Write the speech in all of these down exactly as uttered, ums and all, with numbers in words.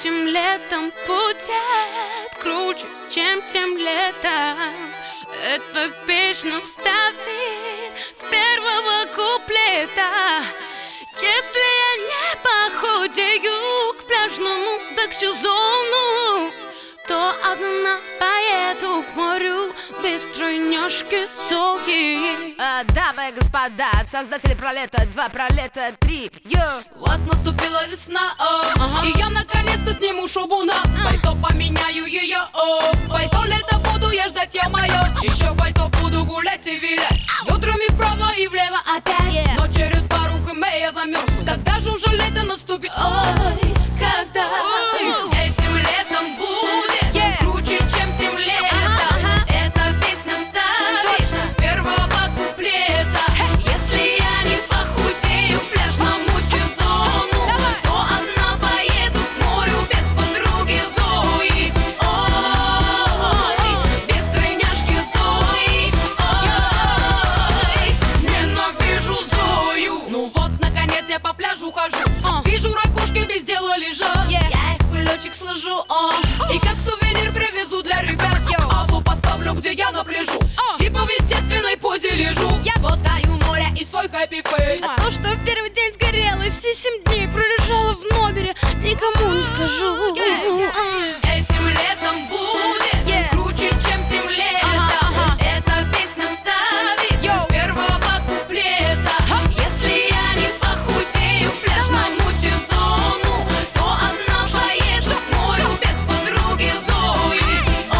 Этим летом будет круче, чем тем летом. Эта песня вставит с первого куплета. Если я не похудею к пляжному док-сезону, то одна поеду к морю без тройнёшки Зои. а, Дамы и господа, создатели пролета два, пролета три. Йо. Вот наступила весна, о, ага. И я наконец-то сниму шубу на пальто, поменяю ее, о. Пальто лето буду я ждать, я мое. Еще пальто буду гулять и вилять. Утрами вправо и влево опять, yeah. Но через пару км я замерзну. Когда же уже лето наступит? Ой, когда? Ой. Этим летом будет, yeah. Круче, чем тем летом, ага. Эта песня вставит с первого куплета, hey. Если я не похудею к пляжному сезону, давай. То одна поеду к морю без подруги Зои. Ой, без тройняшки Зои. Ой, ненавижу Зою. Ну вот, наконец я по пляжу хожу, uh. Вижу ракушки без дела лежат, yeah. Я их кулечек сложу, uh. И как сувенир привезу для ребят, yo. А вот поставлю, где я на пляжу, uh. Типа в естественной позе лежу, я фотаю море и свой хэппи-фейс. А то, что в первый день сгорела и все семь дней пролежала в номере, никому не скажу. yeah, yeah. Этим летом будет, yeah. Круче, чем тем летом, uh-huh, uh-huh. Эта песня вставит с первого куплета, huh? Если я не похудею к пляжному сезону, то одна поеду к морю без подруги Зои.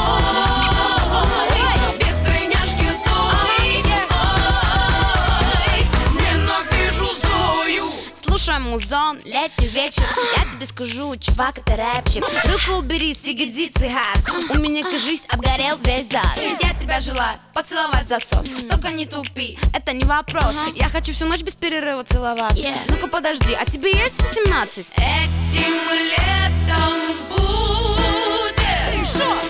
Ой, без тройняшки Зои. Ой, ненавижу Зою. Слушай музон, летний вечер. Я тебе скажу, чувак, это рэпчик. Руку убери с ягодицы, хак. У меня, кажись, обгорел весь зад. Я тебя желаю поцеловать засос. Только не тупи, это не вопрос. Я хочу всю ночь без перерыва целоваться. Ну-ка подожди, а тебе есть восемнадцать? Этим летом будет Шо?